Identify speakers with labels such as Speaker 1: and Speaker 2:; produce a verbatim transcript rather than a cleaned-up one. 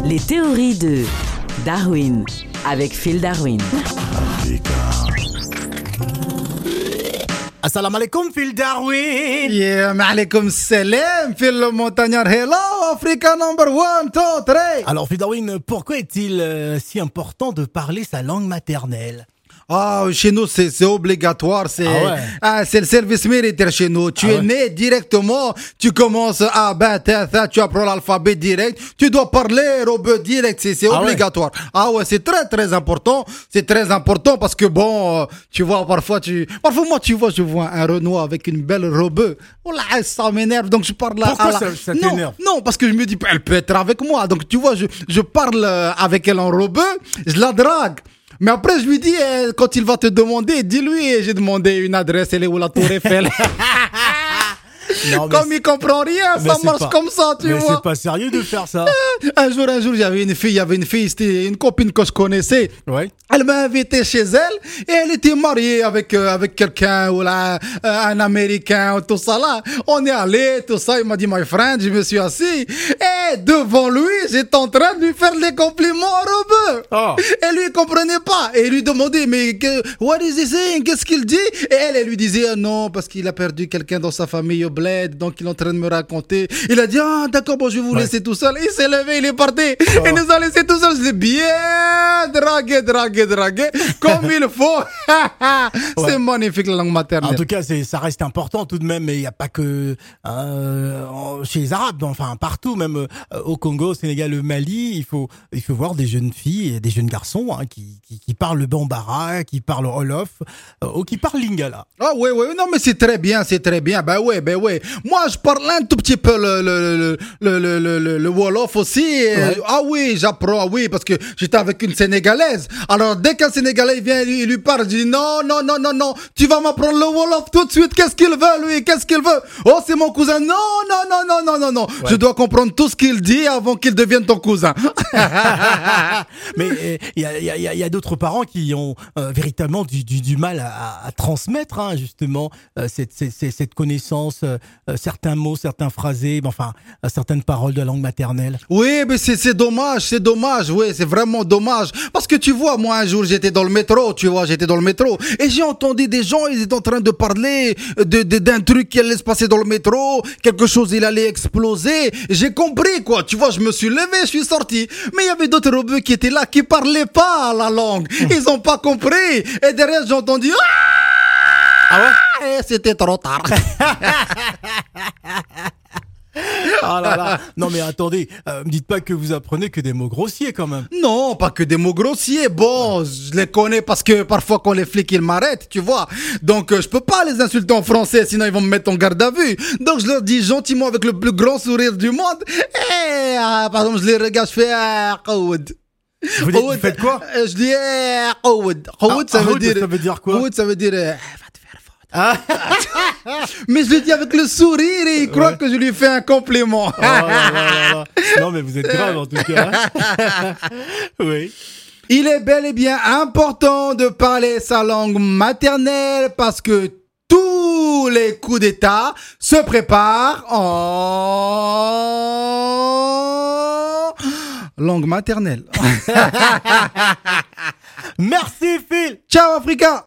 Speaker 1: Les théories de Darwin avec Phil Darwin.
Speaker 2: Assalamu alaikum, Phil Darwin.
Speaker 3: Yeah, ma'alaikum salam, Phil le montagnard. Hello, Africa number one, two, three.
Speaker 2: Alors, Phil Darwin, pourquoi est-il euh, si important de parler sa langue maternelle?
Speaker 3: Ah, chez nous, c'est, c'est obligatoire. C'est,
Speaker 2: Ah ouais.
Speaker 3: ah, c'est le service militaire chez nous. Tu
Speaker 2: Ah
Speaker 3: es
Speaker 2: ouais.
Speaker 3: né directement. Tu commences à ben, tu apprends l'alphabet direct. Tu dois parler robot direct. C'est, c'est
Speaker 2: Ah ouais.
Speaker 3: obligatoire. Ah ouais, c'est très, très important. C'est très important parce que bon, euh, tu vois, parfois, tu, parfois, moi, tu vois, je vois un Renoir avec une belle robe. Oh là, ça m'énerve. Donc, je parle là.
Speaker 2: Pourquoi
Speaker 3: à la-
Speaker 2: ça- ça
Speaker 3: non,
Speaker 2: t'énerve?
Speaker 3: non, parce que je me dis, elle peut être avec moi. Donc, tu vois, je, je parle euh, avec elle en robe. Je la drague. Mais après, je lui dis, euh, quand il va te demander, dis-lui, j'ai demandé une adresse, elle est où la tour Eiffel?
Speaker 2: Non, mais
Speaker 3: Comme il comprend rien,
Speaker 2: mais
Speaker 3: ça
Speaker 2: c'est
Speaker 3: marche
Speaker 2: pas-
Speaker 3: comme ça, tu
Speaker 2: mais
Speaker 3: vois.
Speaker 2: c'est pas sérieux de faire ça.
Speaker 3: Un jour, un jour, j'avais une fille, il y avait une fille, c'était une copine que je connaissais.
Speaker 2: Ouais.
Speaker 3: Elle m'a invité chez elle et elle était mariée avec euh, avec quelqu'un ou là, euh, un Américain ou tout ça là. On est allé, tout ça. Il m'a dit my friend, je me suis assis et devant lui, j'étais en train de lui faire les compliments en rebeu.
Speaker 2: Oh.
Speaker 3: Et lui il comprenait pas et il lui demandait mais que, what is he saying? Qu'est-ce qu'il dit? Et elle, elle lui disait ah, non parce qu'il a perdu quelqu'un dans sa famille au bled, donc il est en train de me raconter. Il a dit ah d'accord bon je vais vous
Speaker 2: Ouais.
Speaker 3: laisser tout seul. Il s'est levé, il est parti. Il nous a laissé tout seul. Je l'ai bien dragué, dragué, dragué, comme il faut. C'est
Speaker 2: Ouais.
Speaker 3: magnifique la langue
Speaker 2: En
Speaker 3: maternelle.
Speaker 2: tout cas, c'est, ça reste important tout de même, mais il n'y a pas que euh, en- chez les Arabes, enfin partout, même euh, au Congo, au Sénégal, au Mali, il faut il faut voir des jeunes filles et des jeunes garçons hein, qui, qui qui parlent le bambara, qui parlent Wolof, euh, ou qui parlent Lingala.
Speaker 3: Ah ouais, ouais, non mais c'est très bien, c'est très bien. Ben ouais, ben ouais. Moi je parle un tout petit peu le le le le le, le, le Wolof aussi. Et,
Speaker 2: Ouais.
Speaker 3: Ah oui, j'apprends, ah oui, parce que j'étais avec une Sénégalaise. Alors dès qu'un Sénégalais vient, il, il lui parle, je dis non, non, non, non, non, tu vas m'apprendre le Wolof tout de suite. Qu'est-ce qu'il veut lui? Qu'est-ce qu'il veut? Oh c'est mon cousin. Non, non, non, non, non, non, non.
Speaker 2: Ouais.
Speaker 3: Je dois comprendre tout ce qu'il dit avant qu'il devienne ton cousin.
Speaker 2: Mais euh, il y a, il y a, il y a d'autres parents qui ont euh, véritablement du, du, du mal à, à transmettre hein, justement euh, cette, cette, cette cette connaissance, euh, euh, certains mots, certains phrasés, mais enfin euh, certaines paroles de la langue maternelle.
Speaker 3: Oui, mais c'est, c'est dommage, c'est dommage, oui, c'est vraiment dommage. Parce que tu vois, moi, un jour, j'étais dans le métro, tu vois, j'étais dans le métro, et j'ai entendu des gens, ils étaient en train de parler de, de, d'un truc qui allait se passer dans le métro, quelque chose, il allait exploser. J'ai compris, quoi, tu vois, je me suis levé, je suis sorti. Mais il y avait d'autres robots qui étaient là, qui parlaient pas la langue. Ils ont pas compris. Et derrière, j'ai entendu, ah ouais? Et c'était trop tard.
Speaker 2: Ah là là. Non mais attendez, euh, me dites pas que vous apprenez que des mots grossiers quand même.
Speaker 3: Non, pas que des mots grossiers. Bon, je les connais parce que parfois quand les flics ils m'arrêtent, tu vois. Donc euh, je peux pas les insulter en français, sinon ils vont me mettre en garde à vue. Donc je leur dis gentiment avec le plus grand sourire du monde. Et ah, par exemple, je les regarde, je fais ah, Qaoud.
Speaker 2: Vous, dites- vous faites quoi?
Speaker 3: Euh, Je dis eh, Qaoud. Qaoud, ça
Speaker 2: Ah,
Speaker 3: veut
Speaker 2: Qaoud,
Speaker 3: dire
Speaker 2: ça veut dire quoi?
Speaker 3: Qaoud, ça veut dire euh, va te faire foutre.
Speaker 2: Ah.
Speaker 3: Mais je le dis avec le sourire et il croit
Speaker 2: Ouais.
Speaker 3: que je lui fais un compliment.
Speaker 2: Oh là là là là. Non mais vous êtes grave en tout cas. Oui.
Speaker 3: Il est bel et bien important de parler sa langue maternelle parce que tous les coups d'État se préparent en langue maternelle.
Speaker 2: Merci Phil.
Speaker 3: Ciao Africa!